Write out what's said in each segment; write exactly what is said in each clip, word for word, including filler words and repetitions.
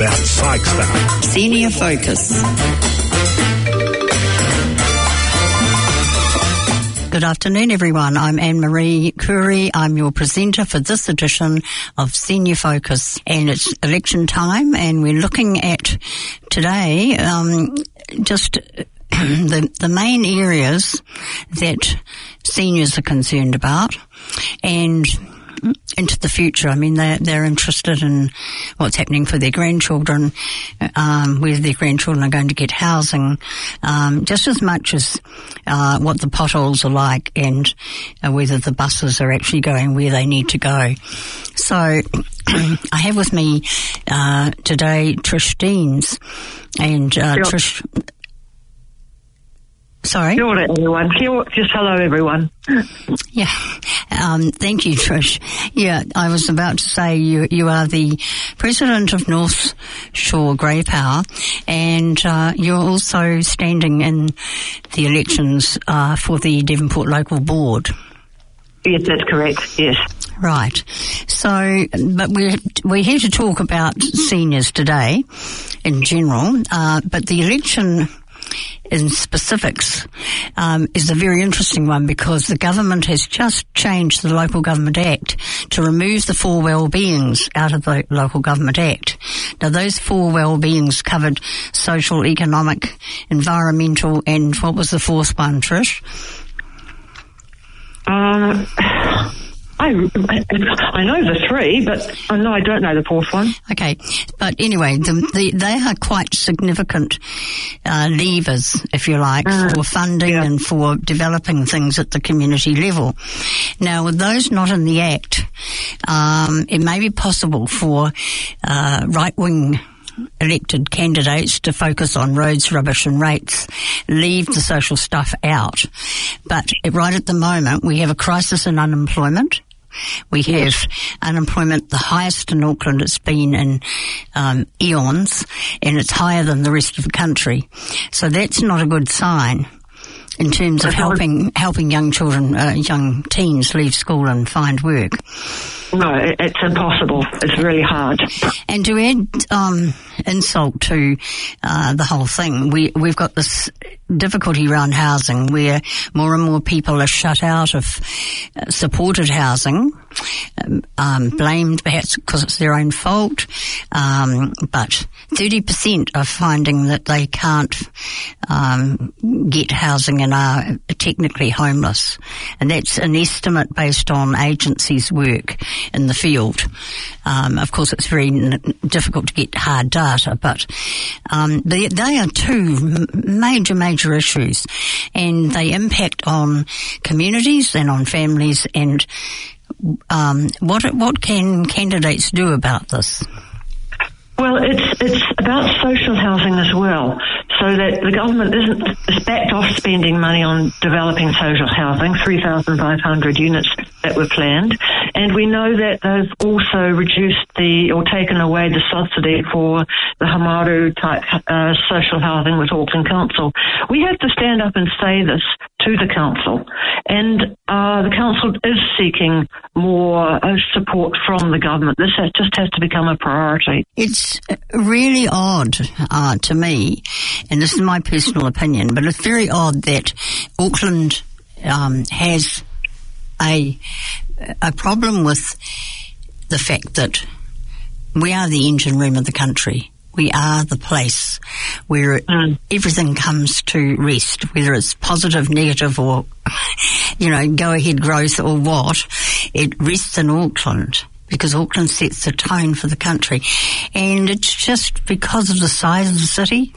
about psych stuff. Senior Focus. Good afternoon, everyone. I'm Anne-Marie Curry. I'm your presenter for this edition of Senior Focus. And it's election time, and we're looking at today um, just the, the main areas that seniors are concerned about and into the future. I mean, they're, they're interested in what's happening for their grandchildren, um, whether their grandchildren are going to get housing, um, just as much as uh, what the potholes are like and uh, whether the buses are actually going where they need to go. So I have with me uh, today Trish Deans. And uh, sure. Trish... Sorry? Kia ora, everyone. Kia ora, just hello, everyone. Yeah. Um, thank you, Trish. Yeah, I was about to say you you are the president of North Shore Grey Power, and uh, you're also standing in the elections uh, for the Devonport Local Board. Yes, that's correct, yes. Right. So, but we're, we're here to talk about seniors today in general, uh, but the election in specifics um, is a very interesting one because the government has just changed the Local Government Act to remove the four well-beings out of the Local Government Act. Now, those four well-beings covered social, economic, environmental, and what was the fourth one, Trish? Uh, I, I know the three, but I know I don't know the fourth one. Okay, but anyway, the, the, they are quite significant uh, levers, if you like, uh, for funding yeah. and for developing things at the community level. Now, with those not in the Act, um, it may be possible for uh, right-wing elected candidates to focus on roads, rubbish and rates, leave the social stuff out. But right at the moment, we have a crisis in unemployment. We have yes. unemployment the highest in Auckland it's been in um, eons, and it's higher than the rest of the country. So that's not a good sign in terms of helping helping young children, uh, young teens leave school and find work. No, it's impossible. It's really hard. And to add um, insult to uh, the whole thing, we, we've got this difficulty around housing where more and more people are shut out of uh, supported housing, um, blamed perhaps because it's their own fault, um, but thirty percent are finding that they can't um, get housing and are technically homeless. And that's an estimate based on agencies' work in the field. Um, of course, it's very n- difficult to get hard data, but um, they, they are two major, major issues, and they impact on communities and on families. And um, what what can candidates do about this? Well, it's it's about social housing as well, so that the government isn't is backed off spending money on developing social housing, three thousand five hundred units that were planned, and we know that they've also reduced the or taken away the subsidy for the Hamaru type uh, social housing with Auckland Council. We have to stand up and say this to the council, and uh, the council is seeking more uh, support from the government. This has, just has to become a priority. It's really odd uh, to me, and this is my personal opinion, but it's very odd that Auckland um, has a a problem with the fact that we are the engine room of the country. We are the place where mm. everything comes to rest, whether it's positive, negative, or, you know, go-ahead growth or what. It rests in Auckland because Auckland sets the tone for the country. And it's just because of the size of the city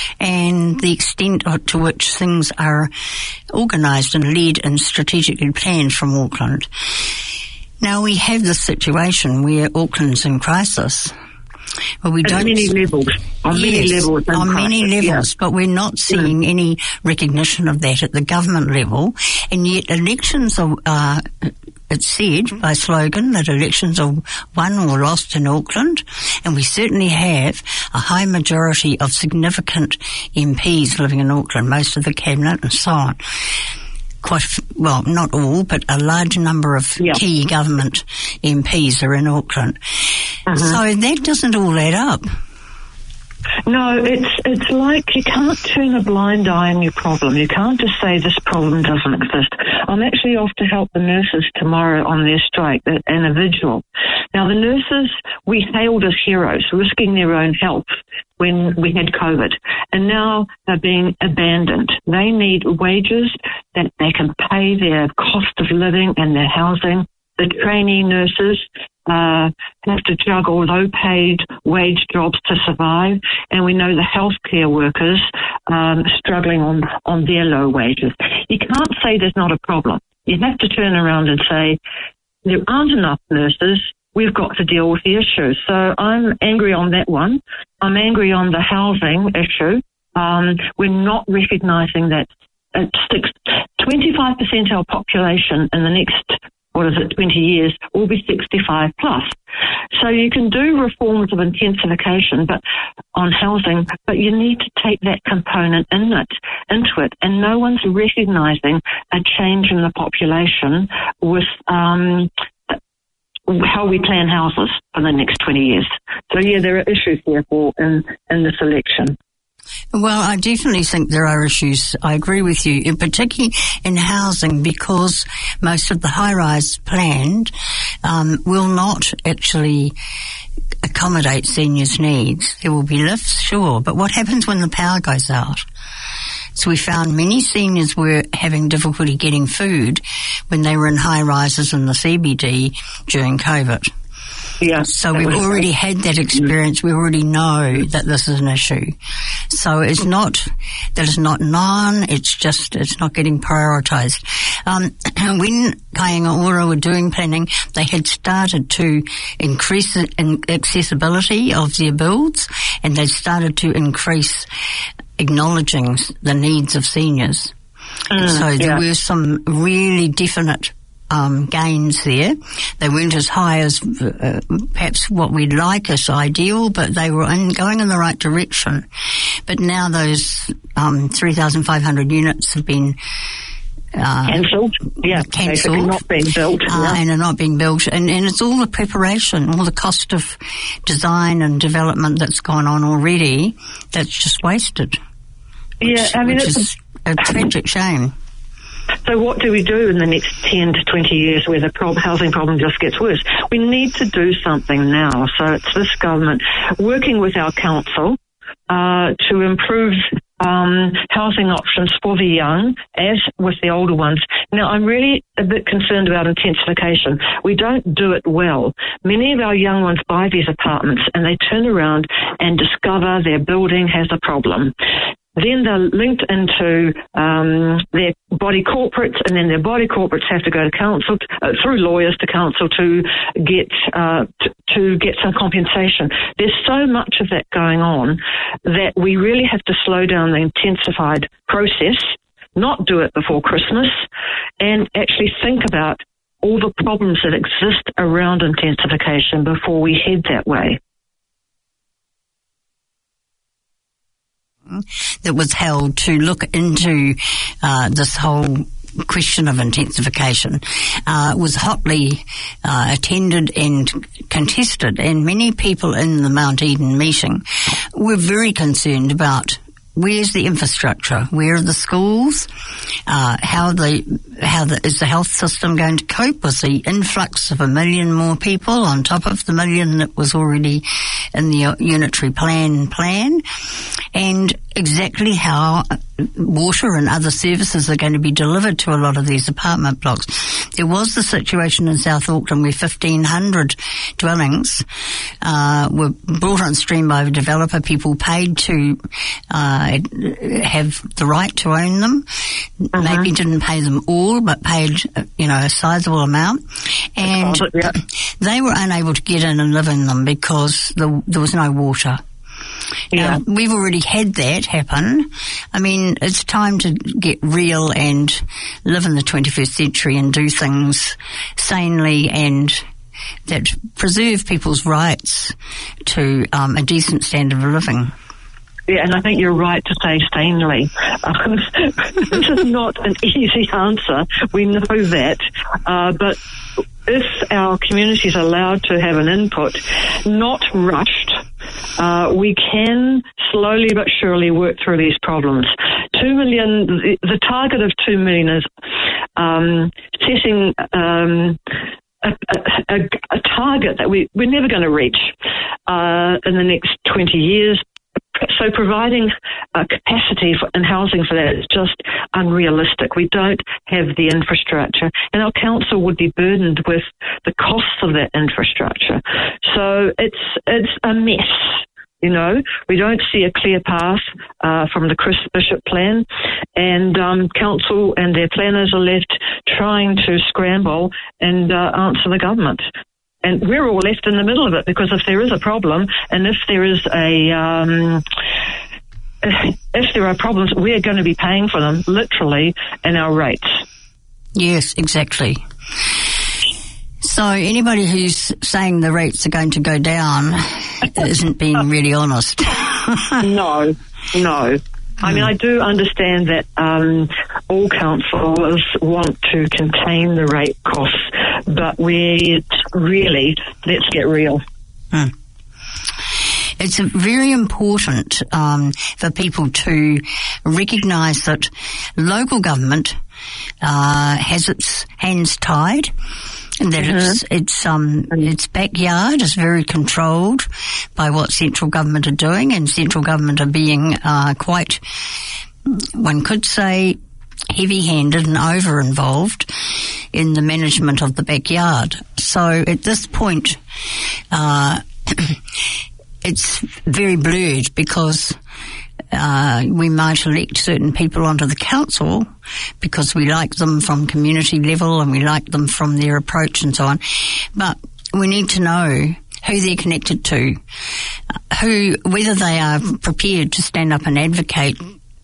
and the extent to which things are organised and led and strategically planned from Auckland. Now, we have this situation where Auckland's in crisis. Well, we At don't many levels. On yes, many levels. On many crisis, levels, yeah. but we're not seeing mm. any recognition of that at the government level. And yet elections are, uh, it's said by slogan that elections are won or lost in Auckland, and we certainly have a high majority of significant M Ps living in Auckland, most of the cabinet and so on. Quite, well, not all, but a large number of yeah. key government M Ps are in Auckland. Uh-huh. So that doesn't all add up. No, it's it's like you can't turn a blind eye on your problem. You can't just say this problem doesn't exist. I'm actually off to help the nurses tomorrow on their strike and a vigil. Now, the nurses we hailed as heroes, risking their own health when we had COVID, and now they're being abandoned. They need wages that they can pay their cost of living and their housing. The trainee nurses uh, have to juggle low-paid wage jobs to survive, and we know the healthcare workers um, struggling on, on their low wages. You can't say there's not a problem. You have to turn around and say, there aren't enough nurses, we've got to deal with the issue. So I'm angry on that one. I'm angry on the housing issue. Um, we're not recognising that at six, twenty-five percent of our population in the next what is it, twenty years, will be sixty-five plus. So you can do reforms of intensification but on housing, but you need to take that component in it, into it, and no one's recognising a change in the population with um, how we plan houses for the next twenty years. So yeah, there are issues therefore in, in this election. Well, I definitely think there are issues. I agree with you, in particularly in housing, because most of the high-rise planned um, will not actually accommodate seniors' needs. There will be lifts, sure, but what happens when the power goes out? So we found many seniors were having difficulty getting food when they were in high-rises in the C B D during COVID. Yeah, so we've already had that experience. We already know that this is an issue. So it's not that it's not known. It's just it's not getting prioritised. Um, when Kāinga Ora were doing planning, they had started to increase in accessibility of their builds, and they started to increase acknowledging the needs of seniors. Mm, so there yeah. were some really definite Um, gains there. They weren't as high as uh, perhaps what we'd like as ideal, but they were in, going in the right direction. But now those um, three thousand five hundred units have been uh, cancelled. Yeah, cancelled, not being built, uh, yeah. and are not being built. And, and it's all the preparation, all the cost of design and development that's gone on already. That's just wasted. Which, yeah, I mean, which it's is a tragic shame. So what do we do in the next ten to twenty years where the prob- housing problem just gets worse? We need to do something now. So it's this government working with our council uh, to improve um, housing options for the young as with the older ones. Now, I'm really a bit concerned about intensification. We don't do it well. Many of our young ones buy these apartments and they turn around and discover their building has a problem. Then they're linked into um, their body corporates, and then their body corporates have to go to council, uh, through lawyers to council to get uh, t- to get some compensation. There's so much of that going on that we really have to slow down the intensified process, not do it before Christmas, and actually think about all the problems that exist around intensification before we head that way. That was held to look into uh, this whole question of intensification uh, was hotly uh, attended and contested, and many people in the Mount Eden meeting were very concerned about where's the infrastructure, where are the schools, uh, how the how the, is the health system going to cope with the influx of a million more people on top of the million that was already in the unitary plan plan, and exactly how water and other services are going to be delivered to a lot of these apartment blocks. There was the situation in South Auckland where fifteen hundred dwellings uh, were brought on stream by a developer. People paid to uh, have the right to own them. Uh-huh. Maybe didn't pay them all, but paid, you know, a sizable amount. And it, yeah. they were unable to get in and live in them because the, there was no water. Yeah. Now, we've already had that happen. I mean, it's time to get real and live in the twenty-first century and do things sanely and that preserve people's rights to um, a decent standard of living. Yeah, and I think you're right to say sanely. Um, this is not an easy answer. We know that. Uh, but if our community is allowed to have an input, not rushed, Uh, we can slowly but surely work through these problems. Two million, the, the target of two million is um, setting um, a, a, a target that we, we're never going to reach uh, in the next twenty years. So providing uh, capacity for, and housing for that is just unrealistic. We don't have the infrastructure, and our council would be burdened with the costs of that infrastructure. So it's it's a mess. You know, we don't see a clear path uh, from the Chris Bishop plan, and um, council and their planners are left trying to scramble and uh, answer the government. And we're all left in the middle of it, because if there is a problem, and if there is a, um, if there are problems, we're going to be paying for them, literally, in our rates. Yes, exactly. So anybody who's saying the rates are going to go down isn't being really honest. No, no. I mean, I do understand that um, all councils want to contain the rate costs, but we really, let's get real. Hmm. It's very important um, for people to recognise that local government uh, has its hands tied, and that mm-hmm. its its um its backyard is very controlled by what central government are doing, and central government are being uh, quite, one could say, heavy-handed and over-involved in the management of the backyard. So at this point, uh, it's very blurred, because uh, we might elect certain people onto the council because we like them from community level and we like them from their approach and so on. But we need to know who they're connected to, who, whether they are prepared to stand up and advocate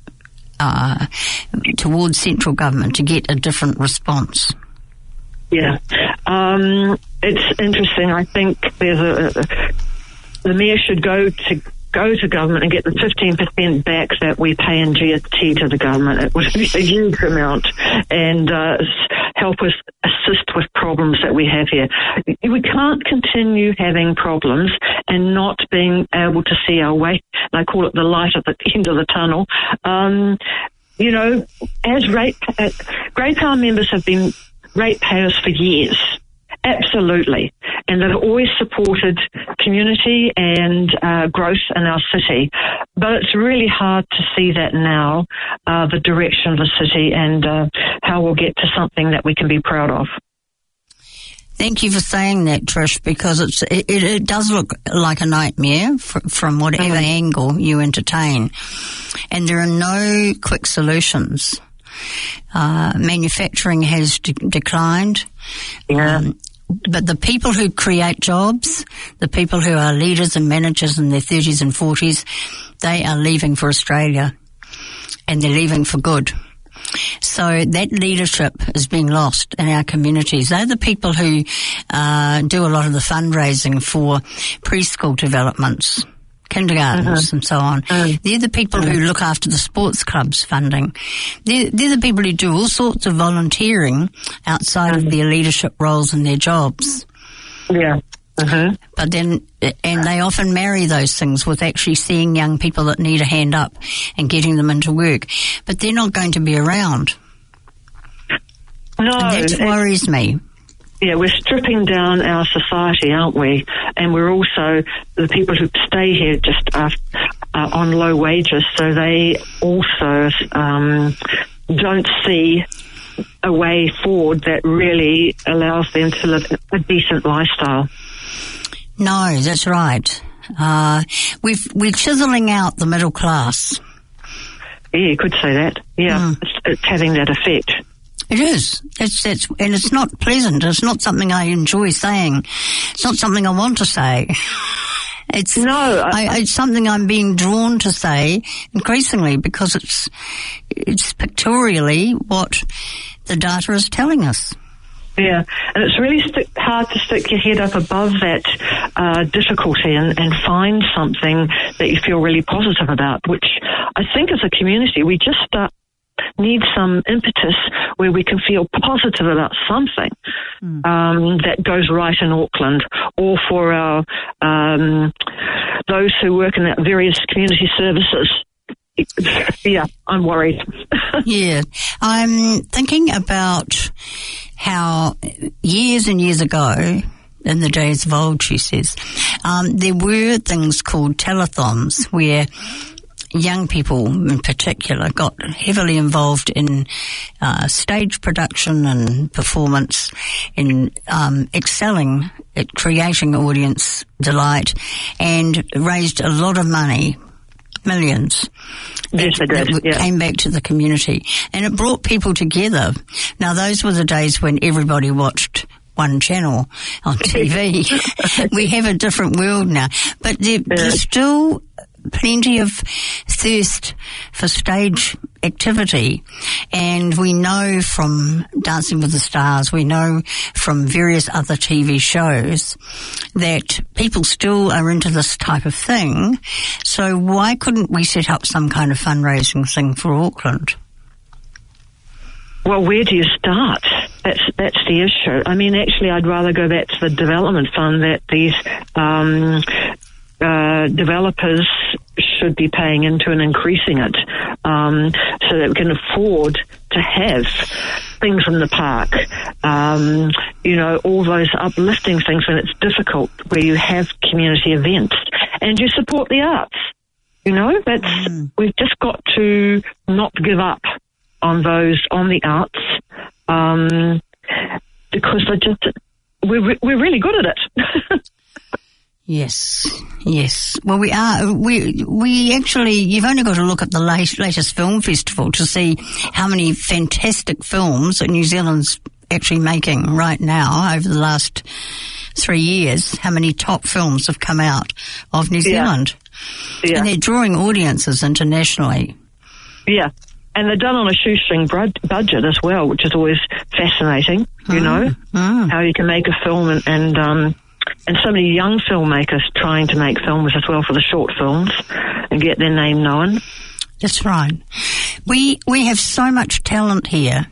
uh, towards central government to get a different response. Yeah. Um, it's interesting. I think there's a, a the mayor should go to go to government and get the fifteen percent back that we pay in G S T to the government. It would be a huge amount, and uh, help us assist with problems that we have here. We can't continue having problems and not being able to see our way. And I call it the light at the end of the tunnel. Um, you know, as rate, uh, Grey Power members have been ratepayers for years. Absolutely. And they've always supported community and uh, growth in our city. But it's really hard to see that now, uh, the direction of the city, and uh, how we'll get to something that we can be proud of. Thank you for saying that, Trish, because it's, it, it does look like a nightmare fr- from whatever mm-hmm. angle you entertain. And there are no quick solutions. Uh, manufacturing has de- declined. Yeah. Um, But the people who create jobs, the people who are leaders and managers in their thirties and forties, they are leaving for Australia, and they're leaving for good. So that leadership is being lost in our communities. They're the people who uh, do a lot of the fundraising for preschool developments, kindergartens uh-huh. and so on. Uh-huh. They're the people uh-huh. who look after the sports clubs funding. They're, they're the people who do all sorts of volunteering outside uh-huh. of their leadership roles and their jobs. Yeah. Uh-huh. But then, and they often marry those things with actually seeing young people that need a hand up and getting them into work. But they're not going to be around. No. And that worries me. Yeah, we're stripping down our society, aren't we? And we're also, the people who stay here just are, are on low wages, so they also um, don't see a way forward that really allows them to live a decent lifestyle. No, that's right. Uh, we've, we're chiseling out the middle class. Yeah, you could say that. Yeah, mm. it's, it's having that effect. It is. It's, it's, and it's not pleasant. It's not something I enjoy saying. It's not something I want to say. It's no, I, I, it's something I'm being drawn to say increasingly, because it's it's pictorially what the data is telling us. Yeah, and it's really st- hard to stick your head up above that uh, difficulty and, and find something that you feel really positive about, which I think as a community we just start need some impetus where we can feel positive about something mm. um, that goes right in Auckland, or for our um, those who work in various community services. Yeah, I'm worried. Yeah, I'm thinking about how years and years ago, in the days of old, she says, um, there were things called telethons where young people in particular got heavily involved in uh, stage production and performance, in um, excelling at creating audience delight, and raised a lot of money, millions. Yes, that, they did. that yeah. came back to the community, and it brought people together. Now, those were the days when everybody watched one channel on T V. We have a different world now, but there, yeah. there's still plenty of thirst for stage activity, and we know from Dancing with the Stars, we know from various other T V shows that people still are into this type of thing. So why couldn't we set up some kind of fundraising thing for Auckland? Well, where do you start? That's that's the issue. I mean, actually, I'd rather go back to the development fund that these um, uh, developers should be paying into and increasing it, um, so that we can afford to have things in the park. Um, you know, all those uplifting things when it's difficult, where you have community events and you support the arts. You know, that's mm. we've just got to not give up on those, on the arts, um, because they're just, we're, we're really good at it. Yes, yes. Well, we are, we, we actually, you've only got to look at the late, latest film festival to see how many fantastic films that New Zealand's actually making right now over the last three years, how many top films have come out of New Zealand. Yeah. Yeah. And they're drawing audiences internationally. Yeah. And they're done on a shoestring budget as well, which is always fascinating, you mm, know, mm. how you can make a film, and, and, um, and so many young filmmakers trying to make films as well for the short films and get their name known. That's right. We, we have so much talent here.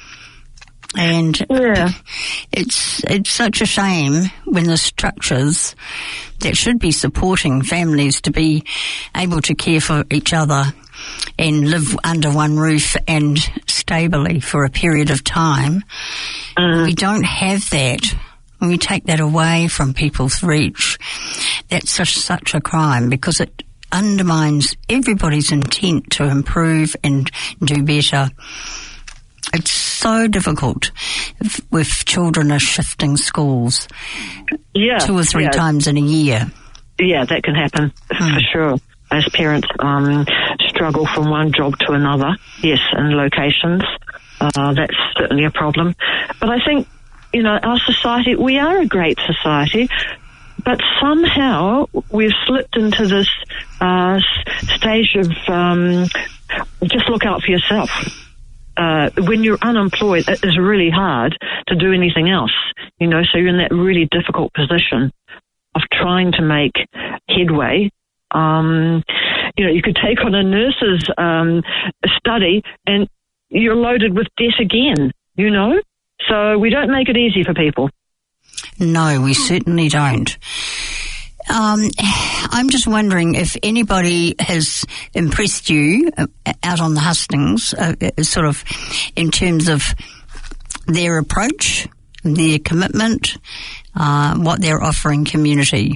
And yeah. it's, it's such a shame when the structures that should be supporting families to be able to care for each other and live under one roof and stably for a period of time, uh, we don't have that. When we take that away from people's reach, that's such, such a crime, because it undermines everybody's intent to improve and do better. It's so difficult if, with children are shifting schools yeah, two or three yeah. times in a year. Yeah, that can happen mm. for sure. As parents um, struggle from one job to another, yes, and locations, uh, that's certainly a problem. But I think, you know, our society, we are a great society, but somehow we've slipped into this uh, stage of um, just look out for yourself. Uh, when you're unemployed, it is really hard to do anything else, you know, so you're in that really difficult position of trying to make headway. Um, you know, you could take on a nurse's um, study and you're loaded with debt again, you know? So we don't make it easy for people. No, we certainly don't. Um, I'm just wondering if anybody has impressed you uh, out on the hustings, uh, sort of in terms of their approach, their commitment, uh, what they're offering community.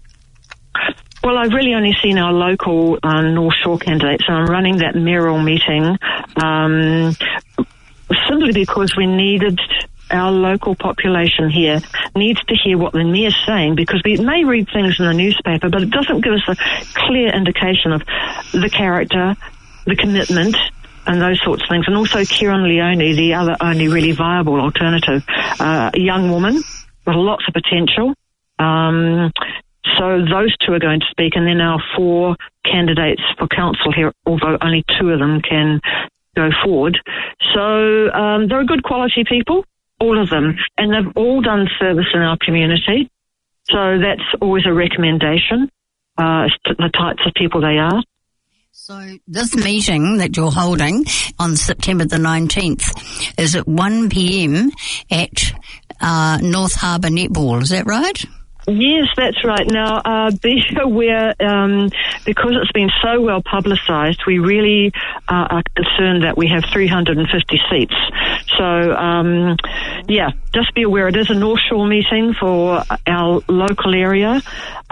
Well, I've really only seen our local uh, North Shore candidates, and I'm running that mayoral meeting um, simply because we needed, our local population here needs to hear what the mayor's saying, because we may read things in the newspaper, but it doesn't give us a clear indication of the character, the commitment, and those sorts of things. And also Kieran Leone, the other only really viable alternative, uh, a young woman with lots of potential. Um, So those two are going to speak, and then our four candidates for council here, although only two of them can go forward. So um, they're good quality people, all of them, and they've all done service in our community. So that's always a recommendation, uh, as to the types of people they are. So this meeting that you're holding on September the nineteenth is at one p.m. at uh, North Harbour Netball. Is that right? Yes, that's right. Now, uh, be aware, um, because it's been so well publicised, we really uh, are concerned that we have three hundred fifty seats. So, um, yeah, just be aware it is a North Shore meeting for our local area,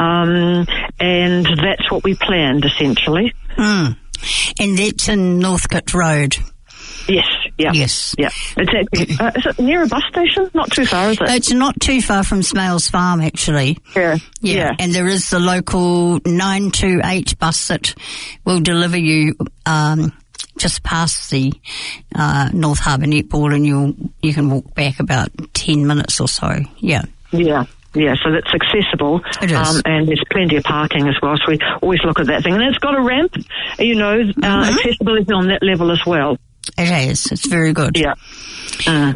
um, and that's what we planned, essentially. Mm. And that's in Northcote Road. Yes, yeah. Yes. Yeah, exactly. Uh, is it near a bus station? Not too far, is it? It's not too far from Smales Farm, actually. Yeah. Yeah. yeah. And there is the local nine two eight bus that will deliver you um, just past the uh, North Harbour Netball, and you'll, you can walk back about ten minutes or so. Yeah. Yeah. Yeah, so that's accessible. It is. Um, and there's plenty of parking as well, so we always look at that thing. And it's got a ramp, you know, uh, mm-hmm. accessibility on that level as well. It has. It's very good. Yeah. Uh,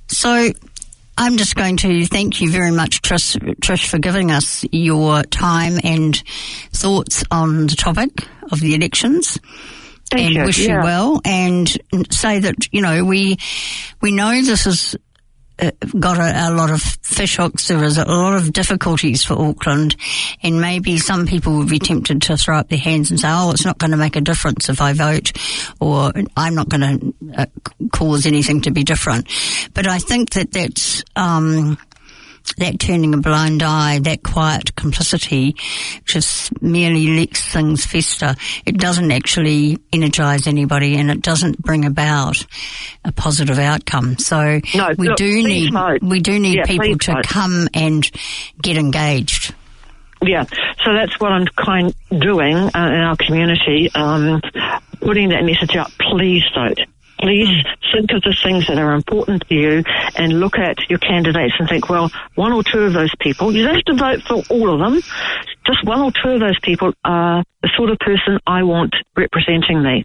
so I'm just going to thank you very much, Trish, Trish, for giving us your time and thoughts on the topic of the elections. Thank and you. wish yeah. you well, and say that, you know, we we know this is uh, got a, a lot of fish hooks. There is a lot of difficulties for Auckland, and maybe some people would be tempted to throw up their hands and say, oh, it's not going to make a difference if I vote, or I'm not going to uh, cause anything to be different. But I think that that's um, that turning a blind eye, that quiet complicity, just merely lets things fester. It doesn't actually energise anybody, and it doesn't bring about a positive outcome. So no, we, look, do need, vote. we do need yeah, people to vote. come and get engaged. Yeah, so that's what I'm kind of doing uh, in our community, um, putting that message out. Please vote. Please think of the things that are important to you and look at your candidates and think, well, one or two of those people, you don't have to vote for all of them, just one or two of those people are the sort of person I want representing me.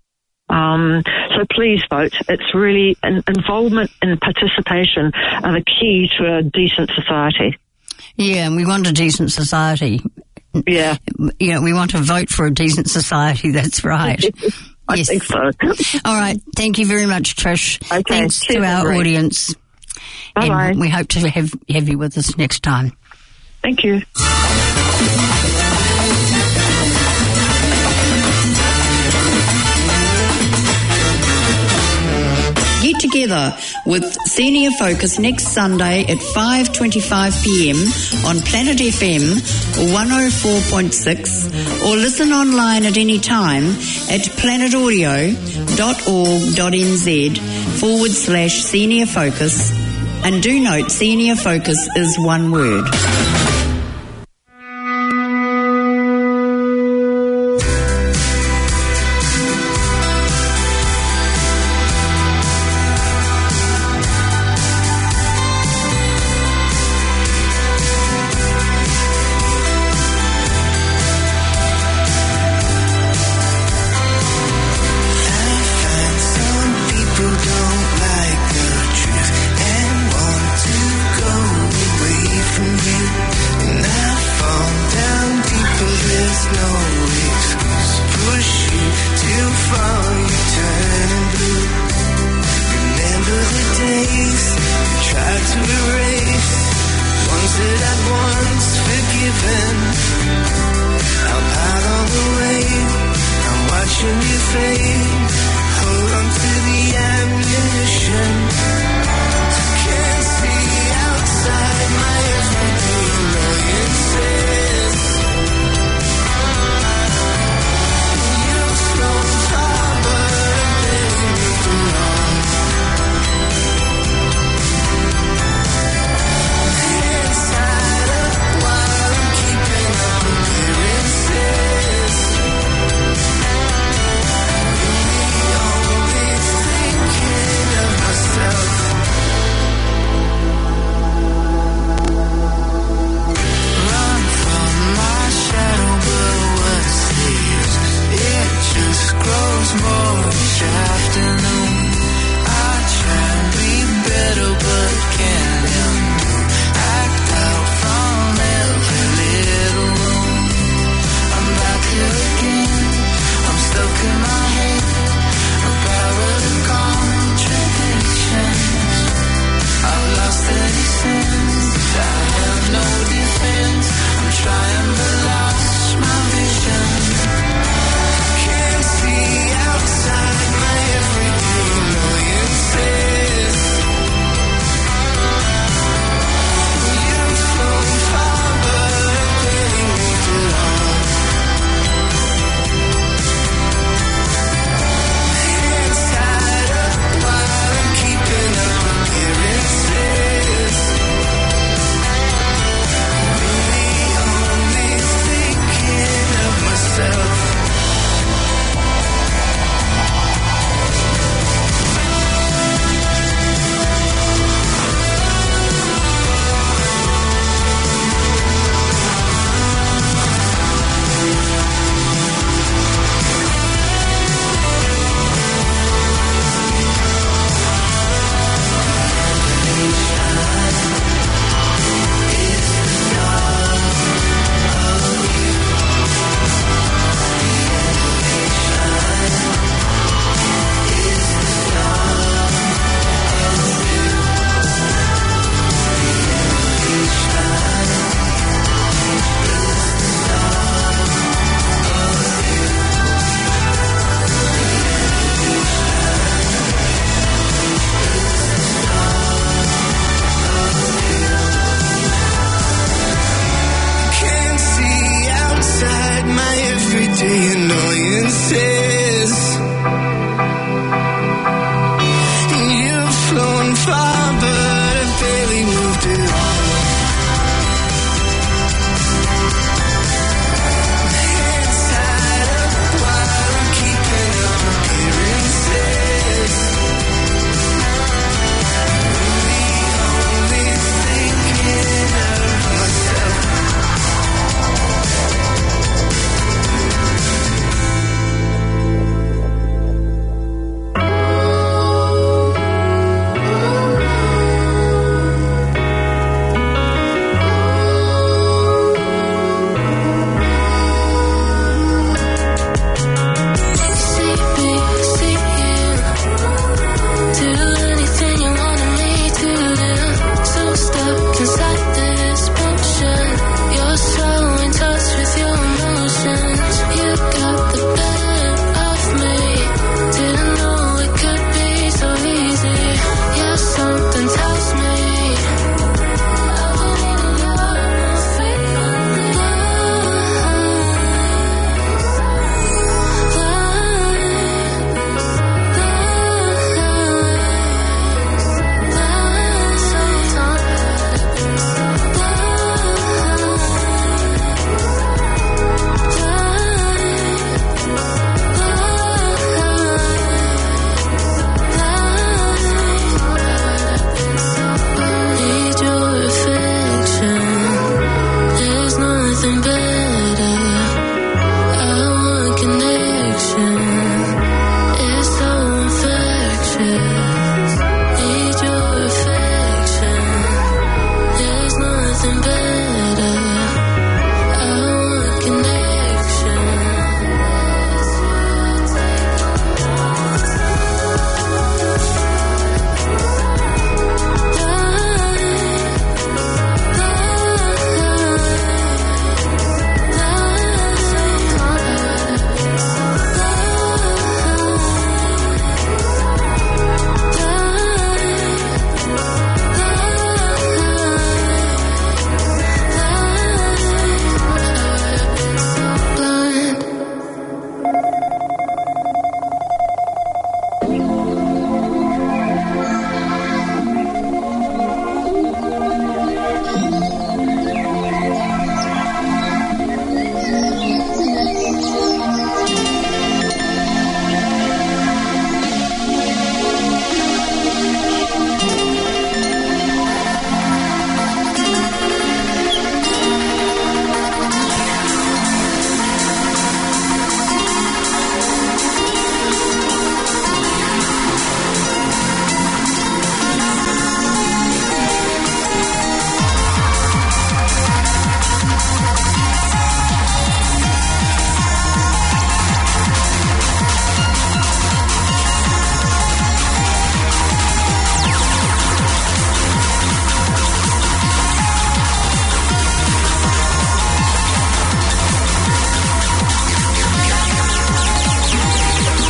Um, so please vote. It's really, an involvement and participation are the key to a decent society. Yeah, and we want a decent society. Yeah. You know, we want to vote for a decent society, that's right. I yes. think so. All right. Thank you very much, Trish. Okay. Thanks Cheers, to our great. audience. Bye-bye. And we hope to have, have you with us next time. Thank you. Get together with Senior Focus next Sunday at five twenty-five p.m. on Planet F M one oh four point six, or listen online at any time at planetaudio.org.nz forward slash Senior Focus. And do note, Senior Focus is one word.